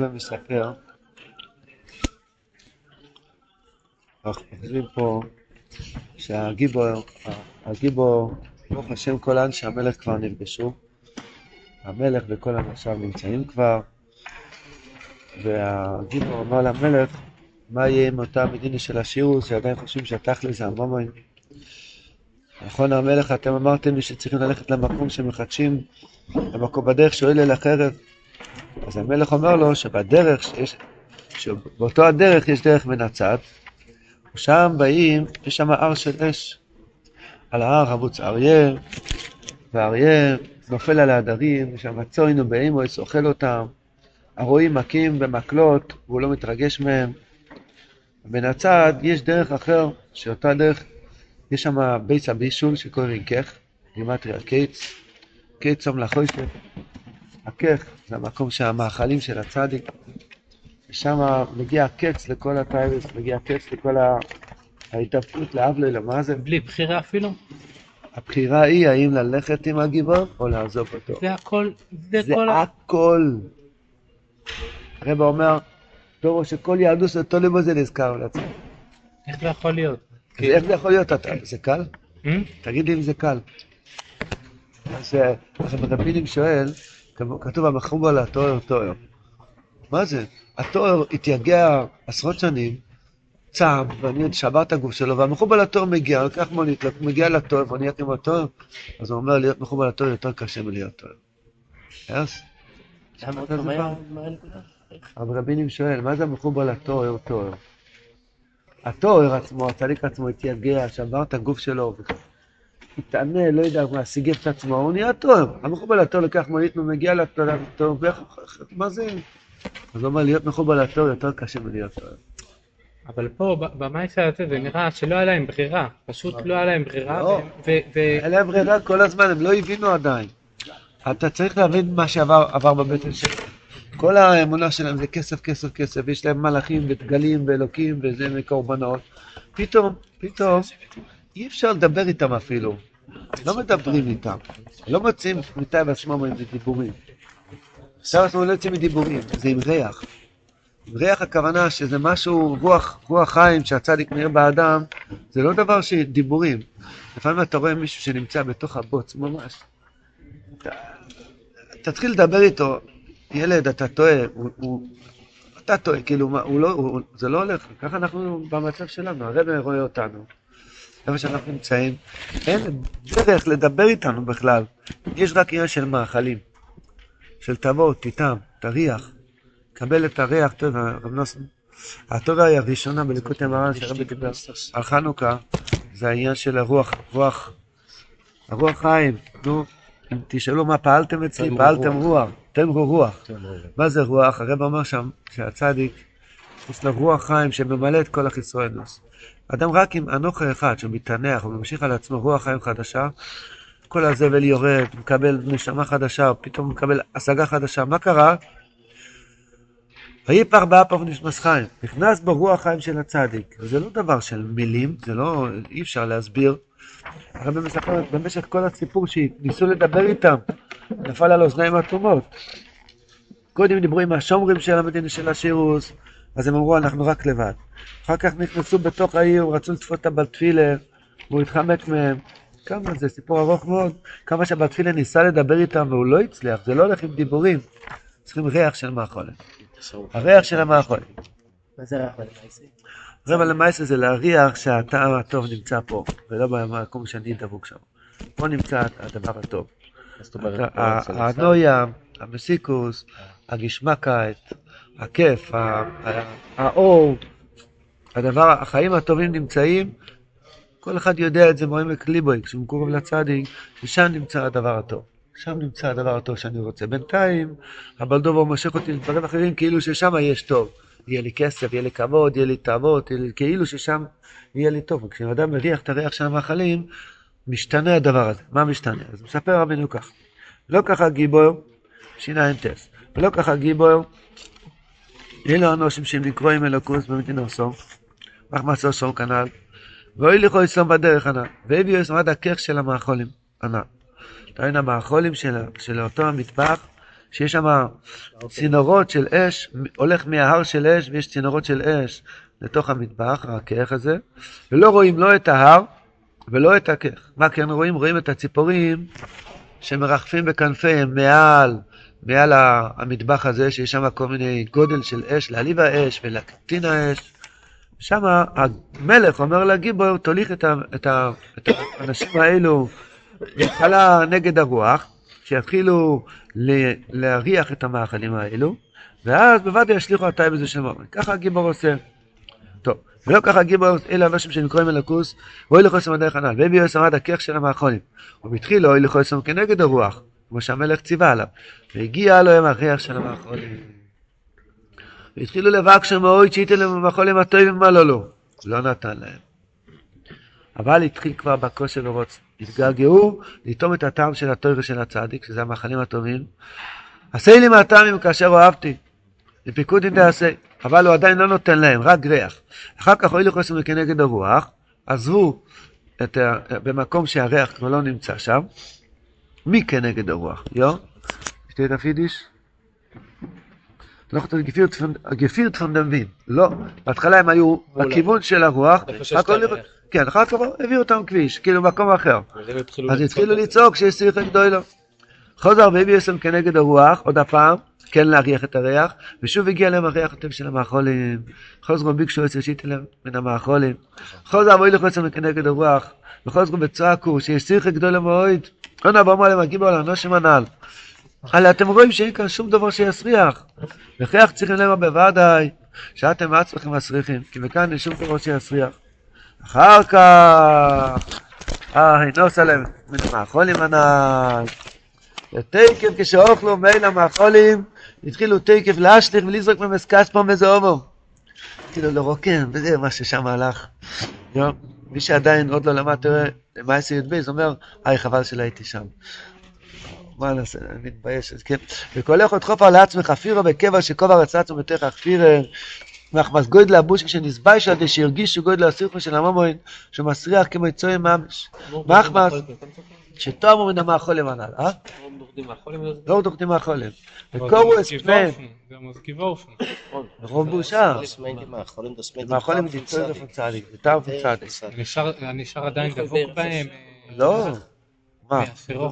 ומספר, אנחנו חושבים פה שהגיבור, ברוך השם כל אנשי המלך כבר נפגשו, המלך וכל אנשיו נמצאים כבר, והגיבור אומר למלך, מה יהיה עם אותה מדינה של השירוס, שעדיין חושבים שהתכל'ס זה המומוין. נכון המלך, אתם אמרתם לי שצריכים ללכת למקום שמחדשים, למקום בדרך שואל אל החרב. אז המלך אומר לו שבאותו הדרך יש דרך מנצת, ושם באים, יש שם הר של אש. על ההר חבוץ אריה, והאריה נופל על העדרים, ושם צוין ובהמות אוכל אותם. הרועים מכים במקלות, והוא לא מתרגש מהם. בנצת יש דרך אחר, שאותה דרך, יש שם בית הבישול שקוראים כך, גימטריה קיץ, קיץ המלאכויסף. הכך זה המקום שהמאכלים של הצדיק, ושם מגיע הקץ לכל הטייבס, מגיע הקץ לכל ההתאפקות לאבלי למאזן. בלי בחירה אפילו? הבחירה היא האם ללכת עם הגיבור או לעזוב אותו. זה הכל, זה הכל. הרב אומר, דורו שכל יהדות אותו לבו זה נזכר לעצמו. איך זה יכול להיות? איך זה יכול להיות? זה קל? תגיד לי אם זה קל. אז רבינים שואל, כתוב המחובר על התואר תואר. מה זה? התואר התייגע עשרות שנים, צעם, ואני שבר את הגוף שלו, והמחובר לתואר מגיע, לקח מונית, מגיע לתואר, ואני אקים בתואר, אז הוא אומר להיות מחובר לתואר יותר קשה מלהיות תואר. אז? אבל רבינים שואל, מה זה המחובר לתואר תואר? התואר עצמו, הצדיק עצמו התייגע, שבר את הגוף שלו, התענה, לא יודע, סיגף את עצמו, הוא נהיה תואר. המחובר לתואר לקח מונית, הוא מגיע לתואר, מה זה? אז הוא אומר, להיות מחובר לתואר יותר קשה מלהיות תואר. אבל פה, במייסה הזה, זה נראה שלא היה להם ברירה. פשוט לא היה להם ברירה. לא, היה להם ברירה כל הזמן, הם לא הבינו עדיין. אתה צריך להבין מה שעבר בבטן שלהם. כל האמונה שלהם זה כסף, כסף, כסף. יש להם מלאכים ודגלים ואלוקים וזה מקורבנות. פתאום, אי אפשר לדבר איתם אפילו. לא מדברים איתם. לא מוצאים מיטה בעצמם עם דיבורים. עכשיו אנחנו לא יוצאים מדיבורים, זה עם ריח. ריח הכוונה שזה משהו, רוח חיים שהצדיק מאיר באדם, זה לא דבר שדיבורים. לפעמים אתה רואה מישהו שנמצא בתוך הבוץ, ממש. תתחיל לדבר איתו, ילד, אתה טועה, אתה טועה, כאילו, זה לא הולך, ככה אנחנו במצב שלנו, הרב רואה אותנו, איפה שאנחנו נמצאים, אין דרך לדבר איתנו בכלל, יש רק עניין של מאכלים, של תבוא, תטעם, תריח, קבל את הריח, טוב, הרב נוסן, התורה היא הראשונה בליקוטי מרן שהרבי דיבר על חנוכה, זה העניין של הרוח חיים, נו, אם תשאלו מה פעלתם אצלי, פעלתם רוח, תמרו רוח. מה זה רוח? הרב אומר שם שהצדיק יש לו רוח חיים שממלא את כל החיסרונוס. אדם רק עם אנוכה אחד שמתענח וממשיך על עצמו רוח חיים חדשה, כל הזבל יורד, מקבל נשמה חדשה, פתאום מקבל השגה חדשה. מה קרה? ויפח באפיו ונשמס חיים. נכנס ברוח חיים של הצדיק. זה לא דבר של מילים, זה לא, אי אפשר להסביר. הרב מספר במשך כל הסיפור שניסו לדבר איתם, נפל על אוזניים אטומות. קודם דיברו עם השומרים של המדינה של השירוס, אז הם אמרו אנחנו רק לבד. אחר כך נכנסו בתוך העיר, רצו לתפוס את הבלתפילה, והוא התחמק מהם. כמה זה סיפור ארוך מאוד, כמה שהבלתפילה ניסה לדבר איתם והוא לא הצליח, זה לא הולך עם דיבורים, צריכים ריח של מאכולת. הריח של המאכולת. מה זה ריח למעשה? ריח למעשה זה להריח שהטעם הטוב נמצא פה, ולא במקום שאני דבוק שם. פה נמצא הדבר הטוב. הנויה, המסיקוס, הגשמקת, הכיף, האור, החיים הטובים נמצאים, כל אחד יודע את זה מעומק ליבוי, כשהוא קורב לצדיק, ושם נמצא הדבר הטוב. שם נמצא הדבר הטוב שאני רוצה. בינתיים, הבלדובר מושך אותי לדברים אחרים, כאילו ששם יש טוב. יהיה לי כסף, יהיה לי כבוד, יהיה לי תאוות, כאילו ששם יהיה לי טוב. כשאדם מריח את הריח של המאכלים, משתנה הדבר הזה. מה משתנה? אז מספר רבינו כך. לא ככה גיבור, שינה אין טס. ולא ככה גיבור, אלו אנושים שהם לקרואים אלוקוס במתינו סום, מחמצו סום כנל, ואוי לכו יסום בדרך ענה, והביאו יסום עד הכך של המאכולים ענה. תראין המאכולים של אותו המטבח, שיש שם צינורות של אש, הולך מההר של אש ויש צינורות של אש לתוך המטבח, הכך הזה, ולא רואים לא את ההר ולא את הכך. מה כן רואים? רואים את הציפורים שמרחפים בכנפיהם מעל המטבח הזה, שיש שם כל מיני גודל של אש, להעליב האש ולהקטין האש. שם המלך אומר לגיבור, תוליך את האנשים האלו בהתחלה נגד הרוח, שיתחילו להריח את המאכלים האלו, ואז בוודאי ישליחו אותה בזה של מומן. ככה הגיבור עושה. טוב, ולא ככה הגיבור, אלה אנשים שנקראים אלוקוס, ואוי לכוסם עדי חנן, והביאו עד הכך של המאכלים. ובתחילו אוי לכוסם כנגד הרוח, כמו שהמלך ציווה עליו. והגיע לו עם הריח של המאכלים. והתחילו לבקש מאוד שייתן להם המאכלים הטובים מה לא. לא נתן להם. אבל התחיל כבר בכושר ורוץ. התגעגעו לטעום את הטעם של התורה ושל הצדיק, שזה המאכלים הטובים. עשה לי מהטעמים כאשר אוהבתי. לפיקוד אין דעשה. אבל הוא עדיין לא נותן להם, רק ריח. אחר כך הועילו חוסם כנגד הרוח, עזבו במקום שהריח כבר לא נמצא שם. מי כנגד הרוח? שתי תפידיש? לא חושב, גפירט פון דם וין. לא, בהתחלה הם היו בכיוון של הרוח. כן, אחר כך הביאו אותם כביש, כאילו במקום אחר. אז התחילו לצעוק שיש שיחה גדולה. חוזר והביאו אותם כנגד הרוח, עוד הפעם, כן להריח את הריח, ושוב הגיע להם הריח הטוב של המאכולים. חוזרו ביקשו את שיטה להם מן המאכולים. חוזר והוילכו אותם כנגד הרוח, וחוזרו בצעקו שיש שיחה גדולה מאוד. עונה ואמר להם, הגיבו על הנושם הנ"ל. אבל אתם רואים שאין כאן שום דבר שיסריח. וכך צריכים להם בוודאי, שאתם עצמכם מסריחים, כי מכאן אין שום דבר שיסריח. אחר כך, נוס עליהם מן המאכולים הנ"ל. ותקף כשאוכלו מייל המאכולים, התחילו תקף להשליך ולזרוק ממסקס פה מזהומו. כאילו לרוקן, וזה מה ששם הלך. מי שעדיין עוד לא למד, תראה, מה עשי י"ב, זה אומר, חבל שלא הייתי שם. מה נעשה? אני מתבייש, כן. וכל אחד חופר לעצמך חפירו בקבע שכובע רצץ ומתך חפירה, מחמס גודל הבוש כשנסבייש על זה שהרגישו גודל הסיכו של המומוין, שהוא מסריח כמו יצוי ממש. מחמס, שתאמו מן המאכולים הנ"ל, לא דוחדים מאכולים. וקורו אספניהם. רוב בושה. מאכולים יצוי ופצעלי, יותר ופצעלי. נשאר עדיין דבוק בהם. לא. מה?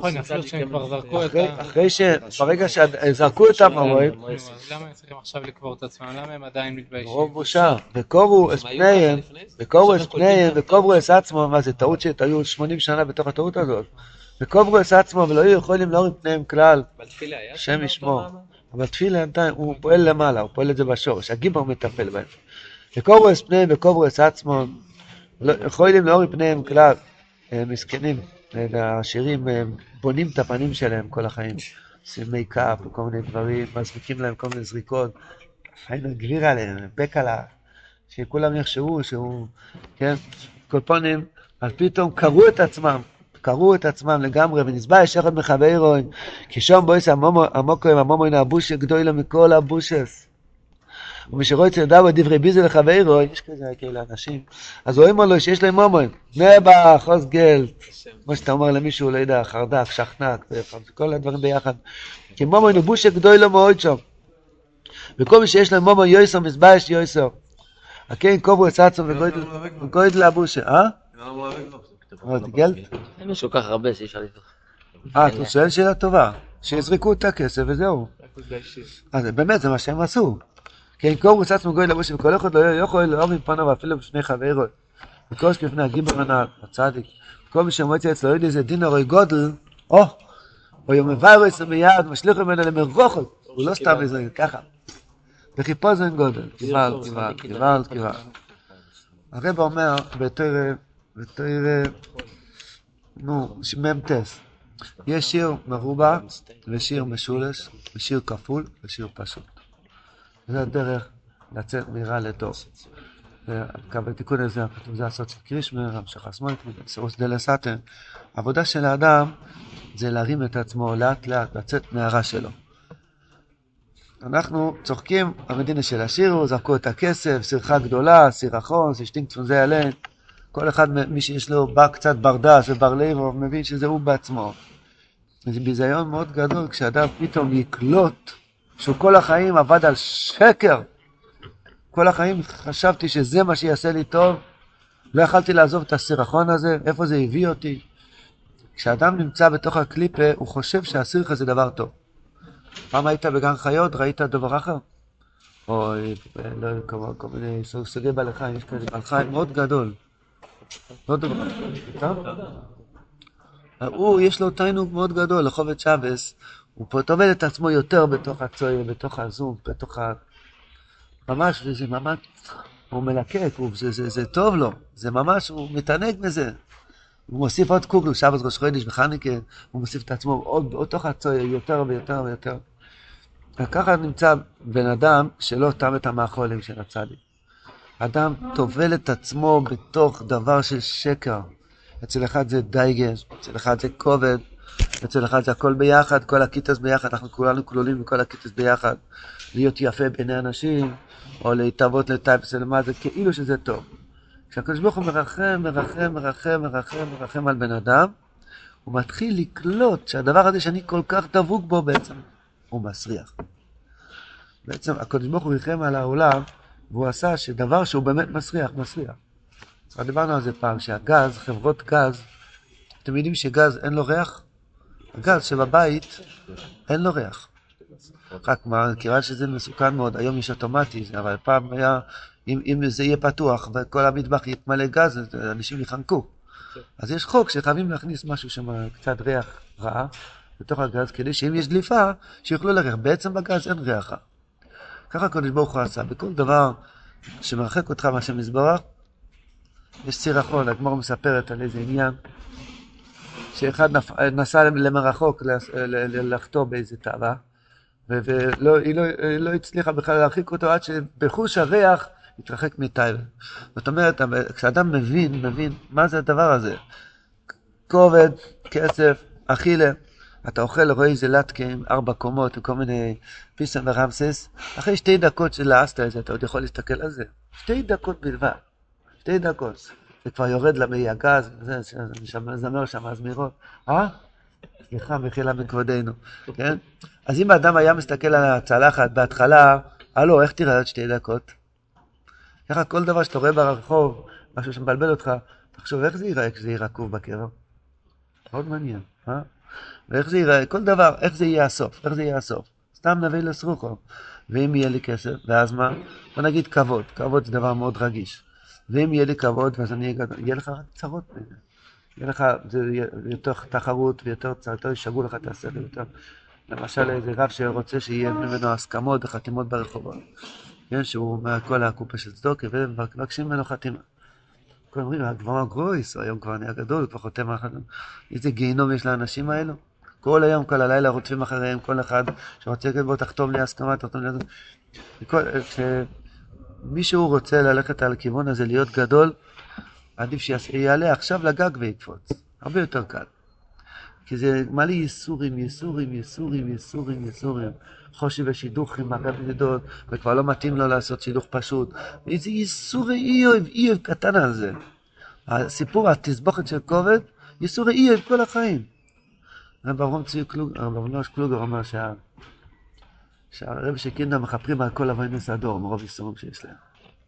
אחרי שברגע שזרקו את המאכולים, למה הם צריכים עכשיו לקבור את עצמם? למה הם עדיין מתביישים? רוב בושה. וקורו אספניהם, וקוברו אס עצמו, מה זה טעות שהיו 80 שנה בתוך הטעות הזאת. וקוברו אס עצמו ולא היו יכולים להוריד פניהם כלל, שם ישמור. אבל תפילה הוא פועל למעלה, הוא פועל את זה בשורש, הגיבור מטפל בהם. וקוברו אס פניהם וקוברו אס עצמו, לא יכולים להוריד פניהם כלל, מסכנים. והעשירים בונים את הפנים שלהם כל החיים, עושים מייקאפ וכל מיני דברים, מזריקים להם כל מיני זריקות, חיים גביר עליהם, בק עליו, שכולם יחשבו שהוא, כן, כל פונים, אז פתאום קראו את עצמם לגמרי, ונזבע יש אחד מחברוין, כי שום בויס המוקוים, המומוין הבושה גדולה מכל הבושס, ומי שרואה את ידעו דברי ביזה לחברוין, יש כזה כאלה אנשים, אז רואים לו שיש להם מומוין, נבח, חוס גלט, כמו שאתה אומר למישהו, לא יודע, חרדק, שחנק, כל הדברים ביחד, כי מומוין הוא בושה גדולה מאוד שם, וכל מי שיש להם מומוין יויסר, מזבע יש יויסר, הכן קוברו את עצמו וגויד לבושה, גלט? אין משהו כך הרבה שאי אפשר לבדוק. אתה שואל שאלה טובה, שיזרקו את הכסף וזהו. אז באמת זה מה שהם עשו. כן, קוברו את עצמו גויד לבושה, וכל אחד לא יכול להורים פניו אפילו בשני חברו. וכל שכפני הגיבר הנ"ל, הצדיק. כל מי שמועצה אצלו יודע איזה דין הרי גודל, או יום מבאר את זה מיד, משליך ממנו למרוחות. הוא לא סתם איזה ככה. וחיפוזן גודל, קיבל. הרב אומר בתורה, ממתס, יש שיר מרובע ושיר משולש ושיר כפול ושיר פשוט. זה הדרך לצאת מרע לטוב. בתיקון הזה, זה הסוד של קרישמר, המשך הסמוית, סירוס דלסטן. העבודה של האדם זה להרים את עצמו לאט לאט, לצאת מהרע שלו. אנחנו צוחקים, המדינה של השירו, זרקו את הכסף, סירחה גדולה, סירחון, ששטינק צפונזי עליהם. כל אחד, מי שיש לו קצת ברדס וברלב, מבין שזה הוא בעצמו. זה ביזיון מאוד גדול כשאדם פתאום יקלוט שהוא כל החיים עבד על שקר. כל החיים חשבתי שזה מה שיעשה לי טוב, לא יכלתי לעזוב את הסירחון הזה, איפה זה הביא אותי. כשאדם נמצא בתוך הקליפה, הוא חושב שהסירחה זה דבר טוב. פעם היית בגן חיות, ראית דבר אחר? או לא, כל מיני סוגי בעלי חיים, יש כזה בעל חיים מאוד גדול. לא דבר אחר. הוא, יש לו תענוג מאוד גדול, לחובד שבס, הוא פה טובל את עצמו יותר בתוך הצויר, בתוך הזום, בתוך ממש, וזה ממש, הוא מלקק, זה טוב לו, זה ממש, הוא מתענג מזה. הוא מוסיף עוד קוגלו, שבת ראש חודש וחנוכה, הוא מוסיף את עצמו עוד תוך הצויר, יותר ויותר ויותר. וככה נמצא בן אדם שלא תם את המאכולים של הצדיק. אדם טובל את עצמו בתוך דבר של שקר. אצל אחד זה דייגש, אצל אחד זה כובד, אצל אחד זה הכל ביחד, כל הכיתס ביחד, אנחנו כולנו כלולים בכל הכיתס ביחד. להיות יפה בעיני אנשים, או להתאבות לטייפס ולמה, זה כאילו שזה טוב. כשהקדוש ברוך הוא מרחם על בן אדם, הוא מתחיל לקלוט שהדבר הזה שאני כל כך דבוק בו בעצם, הוא מסריח. בעצם הקדוש ברוך הוא ריחם על העולם, והוא עשה שדבר שהוא באמת מסריח. אז דיברנו על זה פעם, שהגז, חברות גז, אתם יודעים שגז אין לו ריח? הגז שבבית אין לו ריח. רק מה, כיוון שזה מסוכן מאוד, היום יש אוטומטי, אבל פעם היה, אם זה יהיה פתוח וכל המטבח יתמלא גז, אנשים יחנקו. אז יש חוק שחייבים להכניס משהו שם, קצת ריח רע, בתוך הגז, כדי שאם יש דליפה, שיוכלו לריח. בעצם בגז אין ריח רע. ככה הקדוש ברוך הוא עשה, בכל דבר שמרחק אותך מהשם יתברך, יש סירחון. הגמרא מספרת על איזה עניין, שאחד נסע למרחוק לחתור באיזה תאווה, והיא לא הצליחה בכלל להרחיק אותו עד שבחוש הריח התרחק מתאווה. זאת אומרת, כשאדם מבין מה זה הדבר הזה, כובד, כסף, אכילה, אתה אוכל, רואה איזה לטקה עם 4 קומות וכל מיני פיסם ורמסס, אחרי 2 דקות שלעשת את זה, אתה עוד יכול להסתכל על זה. 2 דקות בלבד, 2 דקות. זה כבר יורד למי הגז, זה זמר שם הזמירות. סליחה, מחילה מכבודנו, כן? אז אם האדם היה מסתכל על הצלחת בהתחלה, הלו, איך תראה עוד 2 דקות? ככה כל דבר שאתה רואה ברחוב, משהו שמבלבל אותך, תחשוב איך זה ייראה כשזה יהיה רקוב בקרב. מאוד מעניין, ואיך זה ייראה, כל דבר, איך זה יהיה הסוף, סתם נביא לסרוכו. ואם יהיה לי כסף, ואז מה? בוא נגיד כבוד זה דבר מאוד רגיש. ואם יהיה לי כבוד, ואז יהיה לך רק צרות בזה. יהיה לך, זה יותר תחרות ויותר ישגעו לך את השכל יותר. למשל איזה רב שרוצה שיהיה ממנו הסכמות וחתימות ברחובות. כן, שהוא מהכל הקופה של צדוקה, ומבקשים ממנו חתימה. כל אומרים, כבר גרויס, היום כבר נהיה גדול, כבר חותם אחת. איזה גיהינום יש לאנשים האלו? כל היום, כל הלילה רודפים אחריהם, כל אחד שרוצה בו תחתום לי הסכמה, תחתום לי... כשמישהו רוצה ללכת על הכיוון הזה, להיות גדול, עדיף שיעלה עכשיו לגג ויקפוץ. הרבה יותר קל. כי זה מלא ייסורים. חושי ושידוכים, מגע בדידות, וכבר לא מתאים לו לעשות שידוך פשוט. איזה ייסורי איוב קטן על זה. הסיפור, התסבוכת של כובד, ייסורי איוב כל החיים. רב אברהם קלוגר אומר שהרב שקינדה מחפרים על כל אבוינוס אדום, מרוב ייסורים שיש להם.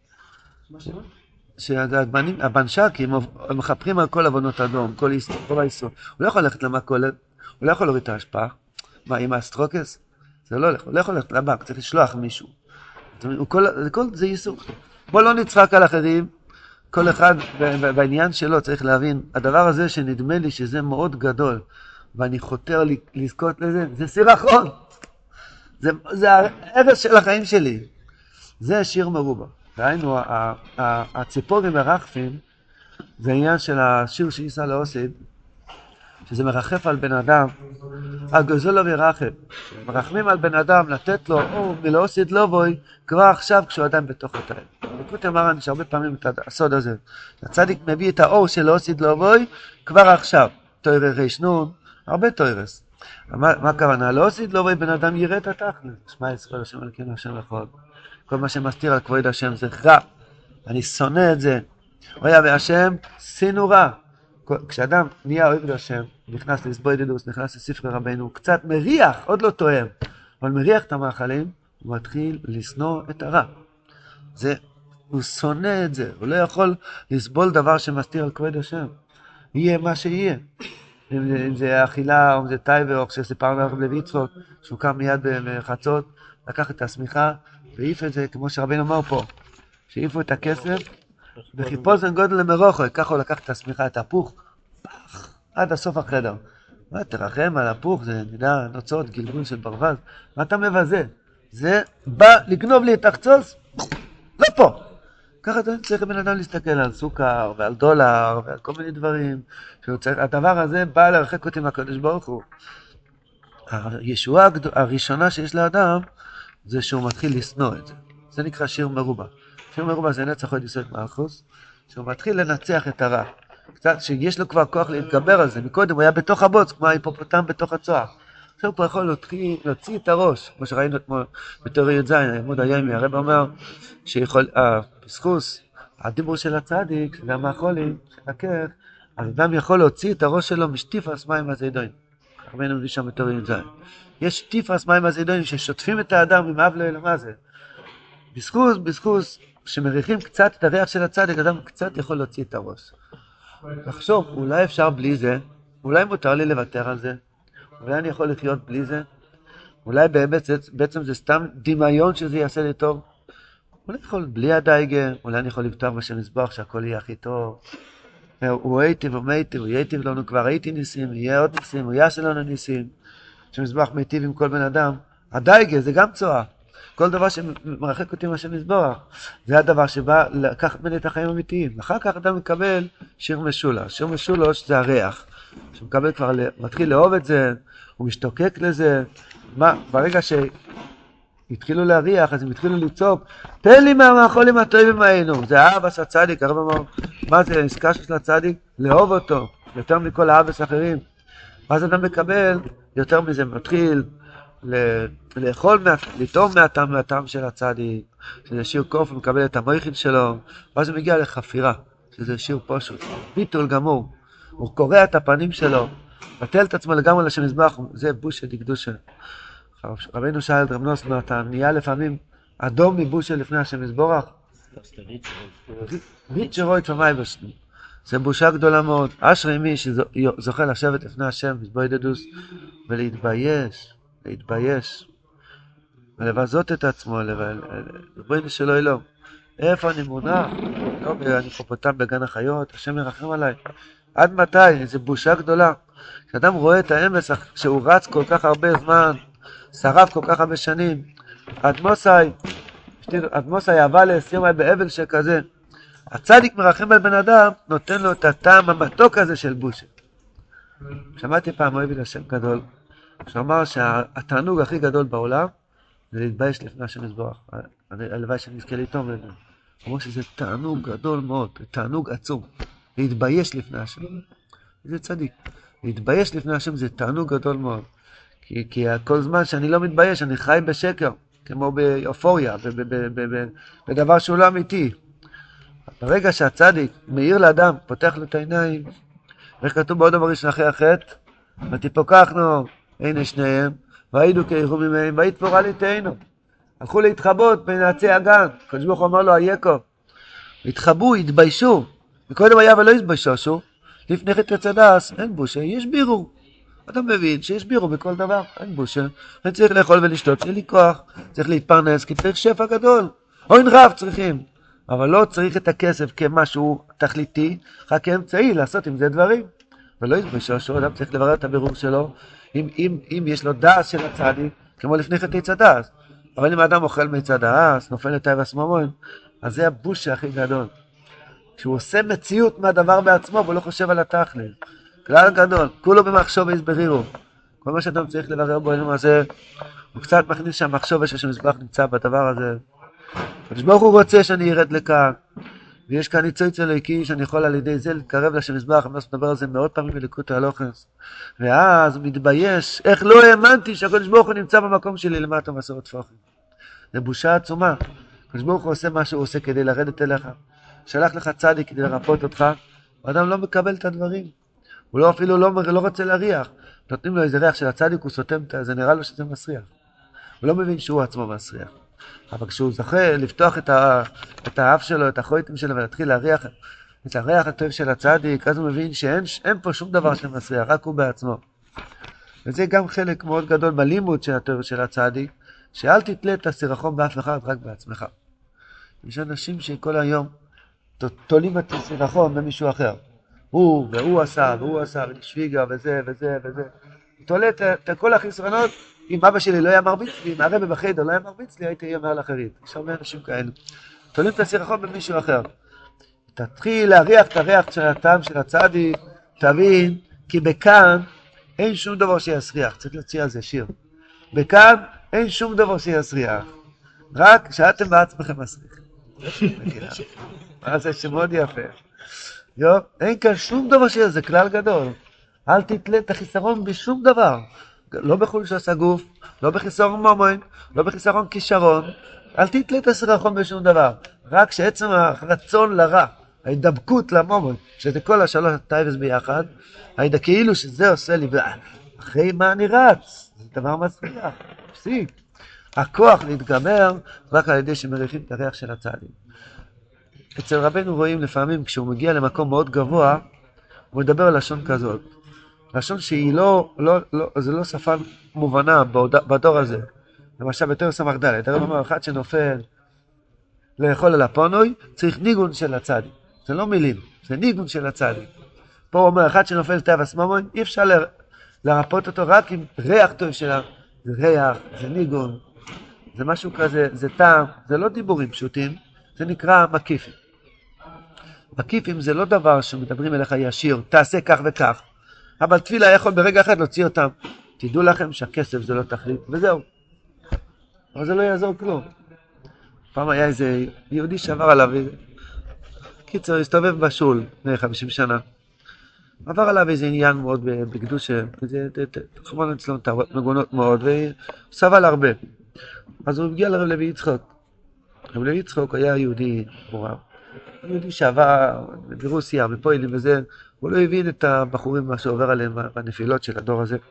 שהבנשקים מחפרים על כל אבונות אדום, כל האיסור. הוא לא יכול ללכת למכולת, הוא לא יכול להוריד את ההשפעה. מה, עם האסטרוקס? זה לא הולך, הוא לא יכול ללכת לבנק, צריך לשלוח מישהו. כל זה איסור. בוא לא נצחק על אחרים, כל אחד בעניין שלו צריך להבין, הדבר הזה שנדמה לי שזה מאוד גדול, ואני חותר לזכות לזה, זה סירחון. זה הערס של החיים שלי. זה שיר מרובה. ראינו, הציפורים מרחפים, זה עניין של השיר שיסה לאוסיד, שזה מרחף על בן אדם, הגוזל לו מרחף. מרחמים על בן אדם, לתת לו אור מלאוסיד לא בוי, כבר עכשיו כשהוא אדם בתוך התאם. בקוטי אמר אני שהרבה פעמים את הסוד הזה. הצדיק מביא את האור של לאוסיד לא בוי, כבר עכשיו. תוירי רישנון, הרבה תוירס. מה הכוונה? לאוסיד לא בוי בן אדם יראה את התכלס. שמע ישראל השם אלוקינו השם אחד. כל מה שמסתיר על כבוד השם זה רע. אני שונא את זה. אוי אבי השם, שינו רע. כשאדם נהיה אוהב להשם, נכנס להסבוידדוס, נכנס לספרי רבנו, הוא קצת מריח, עוד לא תואם, אבל מריח את המאכלים, הוא מתחיל לשנוא את הרע. הוא שונא את זה, הוא לא יכול לסבול דבר שמסתיר על כבוד השם. יהיה מה שיהיה. אם זה אכילה, או אם זה טייבר, או כשסיפרנו הרב לוי יצחק, שהוא קם מיד בחצות, לקח את השמיכה, והעיף את זה, כמו שהרבנו אמר פה, שהעיפו את הכסף, וחיפושן גודל למרוחו, ככה הוא לקח את השמיכה, את הפוך, פח, עד הסוף החדר. מה, תרחם על הפוך, זה נדע נוצות, גלגול של ברווז, מה אתה מבזה? זה בא לגנוב לי את החצוץ, לא פה. ככה צריך בן אדם להסתכל על סוכר ועל דולר ועל כל מיני דברים. הדבר הזה בא להרחק אותי מהקדוש ברוך הוא. הישועה הראשונה שיש לאדם זה שהוא מתחיל לשנוא את זה. זה נקרא שיר מרובה. שיר מרובה זה נצח עוד יסוד מלכוס, שהוא מתחיל לנצח את הרע. קצת שיש לו כבר כוח להתגבר על זה. מקודם הוא היה בתוך הבוץ, כמו ההיפופוטם בתוך הצוהר. עכשיו הוא יכול להוציא את הראש, כמו שראינו אתמול בתיאוריה י"ז, עמוד הימי, הרב אומר שיכול, פסחוס, הדיבור של הצדיק, זה המאכולים, של הכך, אז אדם יכול להוציא את הראש שלו משטיפס מים הזידוין. רבינו מביא שם בתיאוריה י"ז. יש שטיפס מים הזידוין ששוטפים את האדם עם אב לאל, מה זה? פסחוס, שמריחים קצת את הריח של הצדיק, אדם קצת יכול להוציא את הראש. לחשוב, אולי אפשר בלי זה, אולי מותר לי לוותר על זה, אולי אני יכול לחיות בלי זה, אולי בעצם זה סתם דמיון שזה יעשה לי טוב, אולי יכול בלי הדייגה, אולי אני יכול לבטוח בשם מזבח שהכל יהיה הכי טוב, הוא היטיב ומייטיב, הוא ייטיב לנו, כבר הייתי ניסים, יהיה עוד ניסים, הוא יעשה לנו ניסים, שמזבח מיטיב עם כל בן אדם, הדייגה זה גם צועה, כל דבר שמרחק אותי מהשם מזבח, זה הדבר שבא לקחת ממני את החיים האמיתיים, אחר כך אדם מקבל שיר משולש, שיר משולש זה הריח, שמקבל כבר, מתחיל לאהוב את זה, הוא משתוקק לזה, ברגע שהתחילו להריח, אז הם התחילו לצעוק, תן לי מהמאכולים הטובים היינו, זה האבס הצדיק, הרב אמר, מה זה, עסקה של הצדיק? לאהוב אותו, יותר מכל האבס האחרים, אז אדם מקבל, יותר מזה, מתחיל לאכול, לטעום מהטעם של הצדיק, שזה שיר קוף, הוא מקבל את המויכין שלו, ואז הוא מגיע לחפירה, שזה שיר פשוט, ביטול גמור, הוא קורע את הפנים שלו, בטל את עצמו לגמרי לשם מזבח, זה בושה דקדושה. רבינו שאל את רב נוסמה, אתה נהיה לפעמים אדום מבושה לפני השם מזבח? ריצ'רוי צמאי בשנו. זה בושה גדולה מאוד. אשרי מי שזוכה לשבת לפני השם מזבוידדוס להתבייש, ולבזות את עצמו, לבוינו שלו אלו. איפה אני מונח? לא, אני חופותם בגן החיות, השם ירחם עליי. עד מתי? זו בושה גדולה. כשאדם רואה את האמס שהוא רץ כל כך הרבה זמן, שרף כל כך הרבה שנים, אדמוסי אהבה להסיומי באבל שכזה, הצדיק מרחם על בן אדם, נותן לו את הטעם המתוק הזה של בושה. שמעתי פעם אוהב השם גדול, שאמר שהתענוג הכי גדול בעולם, זה להתבייש לפני השם יזבח. הלוואי שנזכה לטעום לזה. אמרו שזה תענוג גדול מאוד, תענוג עצום. להתבייש לפני השם. זה צדיק. להתבייש לפני השם זה תענוג גדול מאוד. כי כל זמן שאני לא מתבייש, אני חי בשקר, כמו באופוריה, בדבר שהוא לא אמיתי. ברגע שהצדיק מאיר לאדם, פותח לו את העיניים, איך כתוב בעוד דבר ראשון אחרי החטא, ותפוקחנו, הנה שניהם, והיידו כאיכו ממהם, והתפורה ליתנו. הלכו להתחבות בין עצי הגן, קדוש ברוך הוא אמר לו, הייקו. התחבאו, התביישו. וקודם היה ולא התביישו, לפני חטא צדס, אין בושה, יש בירור. אתה מבין שיש בירור בכל דבר, אין בושה. אני צריך לאכול ולשתות, צריך לי כוח, צריך להתפרנס, כי צריך שפע גדול. הון רב צריכים. אבל לא צריך את הכסף כמשהו תכליתי, רק כאמצעי לעשות עם זה דברים. ולא התביישו, אדם צריך לברר את הבירור שלו, אם יש לו דעת של הצדיק, כמו לפני חטא צדס. אבל אם האדם אוכל מצד האס, נופל לתאי וסממון, אז זה הבושה הכי גדול. כשהוא עושה מציאות מהדבר בעצמו, והוא לא חושב על התכלית. כלל גדול, כולו במחשוב והסברירו. כל מה שאדם צריך לברר בו העניין הזה, הוא קצת מכניס שהמחשוב שהמזבח נמצא בדבר הזה. הקדוש ברוך הוא רוצה שאני ירד לכאן, ויש כאן ניצוץ אלוקי שאני יכול על ידי זה להתקרב לשמזבח, אני מדבר על זה מאות פעמים בליקוטי הלוחס. ואז הוא מתבייש, איך לא האמנתי שהקדוש ברוך הוא נמצא במקום שלי למטה מסורת פחים. זה בושה עצומה. הקדוש ברוך הוא עושה מה שהוא עושה כדי לרדת אליך. שלח לך צדיק כדי לרפות אותך, האדם לא מקבל את הדברים. הוא לא אפילו לא רוצה להריח. נותנים לו איזה ריח של הצדיק, הוא סותם, זה נראה לו שזה מסריח. הוא לא מבין שהוא עצמו מסריח. אבל כשהוא זוכה לפתוח את האף שלו, את החויטים שלו, ולהתחיל להריח את הריח הטוב של הצדיק, אז הוא מבין שאין פה שום דבר שמסריח, רק הוא בעצמו. וזה גם חלק מאוד גדול בלימוד של הטוב של הצדיק, שאל תתלה את הסירחון באף אחד, רק בעצמך. יש אנשים שכל היום תולים את הסירחון במישהו אחר. והוא עשה, ונשוויגה, וזה. תולה את כל החסרונות. אם אבא שלי לא היה מרביץ לי, אם הרבא בחדר לא היה מרביץ לי, הייתי אומר לאחרית. יש הרבה אנשים כאלה. תולים את הסירחון במישהו אחר. תתחיל להריח את הריח של הטעם של הצדיק, תבין, כי בכאן אין שום דבר שיסריח. צריך להציע על זה שיר. בכאן אין שום דבר שיסריח. רק שאתם בעצמכם מסריח. זה שמאוד יפה. אין כאן שום דבר שיהיה, זה כלל גדול. אל תתלה את החיסרון בשום דבר. לא בחולשת הגוף, לא בחיסרון ממון, לא בחיסרון כישרון. אל תתלה את הסירחון בשום דבר. רק שעצם הרצון לרע, ההידבקות לממון, שזה כל השלוש הטייבס ביחד, כאילו שזה עושה לי, אחרי מה אני רץ? זה דבר מצליח, פסיק. הכוח להתגבר רק על ידי שמריחים את הריח של הצדיק. אצל רבנו רואים לפעמים כשהוא מגיע למקום מאוד גבוה, הוא מדבר על לשון כזאת. לשון שהיא זה לא שפה מובנה בדור הזה. למשל בתור סמך ד' הרב אומר אחד שנופל לאכול על הפונוי, צריך ניגון של הצדיק. זה לא מילים, זה ניגון של הצדיק. פה הוא אומר אחד שנופל תאווס ממון, אי אפשר לרפות אותו רק עם ריח טוב שלה. זה ריח, זה ניגון, זה משהו כזה, זה טעם, זה לא דיבורים פשוטים, זה נקרא מקיפים. מקיפים זה לא דבר שמדברים אליך ישיר, תעשה כך וכך. אבל תפילה יכול ברגע אחד להוציא אותם. תדעו לכם שהכסף זה לא תכלית, וזהו. אבל זה לא יעזור כלום. פעם היה איזה יהודי שעבר עליו, קיצר, הסתובב בשול, לפני 50 שנה. עבר עליו איזה עניין מאוד בקדושה, חמון אצלנו מגונות מאוד, וסבל הרבה. אז הוא הגיע לרב לוי יצחוק. רב לוי יצחוק היה יהודי מורב. יהודי שעבר ברוסיה, מפוילים וזה, הוא לא הבין את הבחורים מה שעובר עליהם בנפילות של הדור הזה.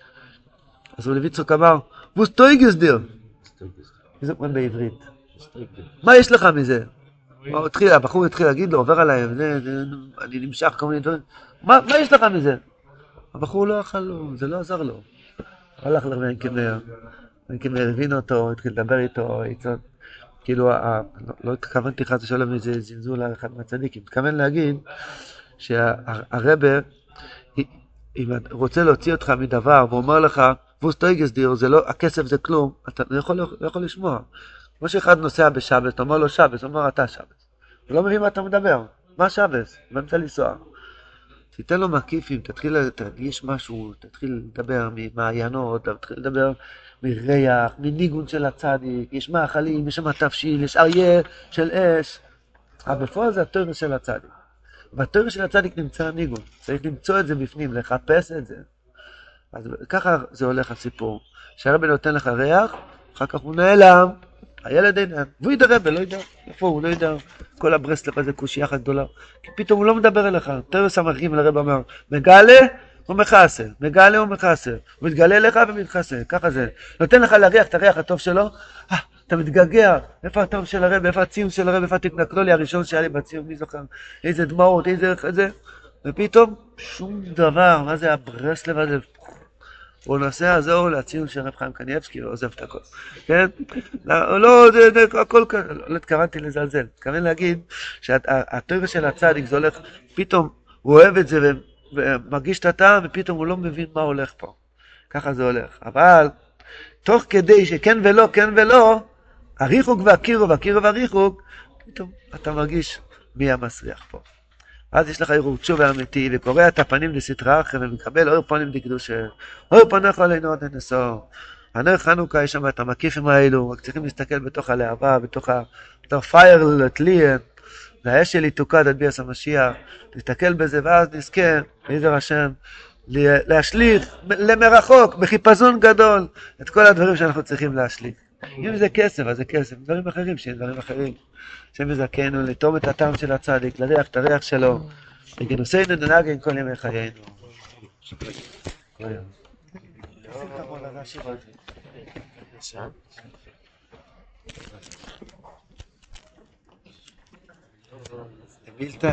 אז רב לוי יצחוק אמר, ווסטויגס דיר. זה אומר בעברית. מה יש לך מזה? הבחור התחיל להגיד לו, עובר עליהם, אני נמשך כל מיני דברים. מה יש לך מזה? הבחור לא אכל לו, זה לא עזר לו. הלך לרבנקמר, רבנקמר הבין אותו, התחיל לדבר איתו, כאילו, לא התכוונתי חס ושלום איזה זנזול על אחד מהצדיקים. התכוון להגיד שהרבא, אם רוצה להוציא אותך מדבר ואומר לך, ווסטויגס דיר, הכסף זה כלום, אתה לא יכול לשמוע. כמו שאחד נוסע בשבס, אתה אומר לו שבס, הוא אומר אתה שבס. הוא לא מבין מה אתה מדבר. מה שבס? באמצע לנסוע. תיתן לו מקיפים, תתחיל להרגיש משהו, תתחיל לדבר ממעיינות, תתחיל לדבר מריח, מניגון של הצדיק, יש מאכלים, יש שם תפשיל, יש אריה של אש. אבל בפועל זה התואר של הצדיק. והתואר של הצדיק נמצא הניגון. צריך למצוא את זה בפנים, לחפש את זה. אז ככה זה הולך הסיפור. שהרבא נותן לך ריח, אחר כך הוא נעלם, הילד אינן, והוא ידע רבא, לא ידע, איפה הוא לא ידע, כל הברסלב הזה קושייה אחת גדולה, כי פתאום הוא לא מדבר אליך, תרס המרחים לרבא אמר, מגלה ומחסר, מגלה ומחסר, הוא מתגלה לך ומתחסר, ככה זה, נותן לך להריח את הריח הטוב שלו, אתה מתגעגע, איפה הטוב של הרבא, איפה הציון של הרבא, איפה התקנקלולי הראשון שהיה לי בציון, מי זוכר, איזה דמעות, איזה, ופתאום שום דבר, מה זה הברסלב הזה, הוא נוסע, זהו להציון של רב חיים קניאבסקי ועוזב את הכל. כן? לא, זה הכל, לא התכוונתי לזלזל. התכוון להגיד שהטבע של הצדיק זה הולך, פתאום הוא אוהב את זה ומרגיש את הטעם ופתאום הוא לא מבין מה הולך פה. ככה זה הולך. אבל תוך כדי שכן ולא, כן ולא, הריחוק והקירוב והריחוק, פתאום אתה מרגיש מי המסריח פה. אז יש לך ערעור תשובה אמיתי, וקורא את הפנים לסתרה אחר, ומקבל אור פנים לקדושה. אור פניך עלינו עד אין עשור. הנר חנוכה יש שם את המקיפים האלו, רק צריכים להסתכל בתוך הלהבה, בתוך פייר לתליין, והאש שלי תוקד עד ביאס המשיח, להסתכל בזה, ואז נזכה, בעזר השם, להשליך למרחוק, בחיפזון גדול, את כל הדברים שאנחנו צריכים להשליך. אם זה כסף, אז זה כסף. דברים אחרים, שיהיה דברים אחרים. שמזכנו לטום את הטעם של הצדיק, לריח את הריח שלו, וגנוסינו ננהגן כל ימי חיינו. כל יום. מילתא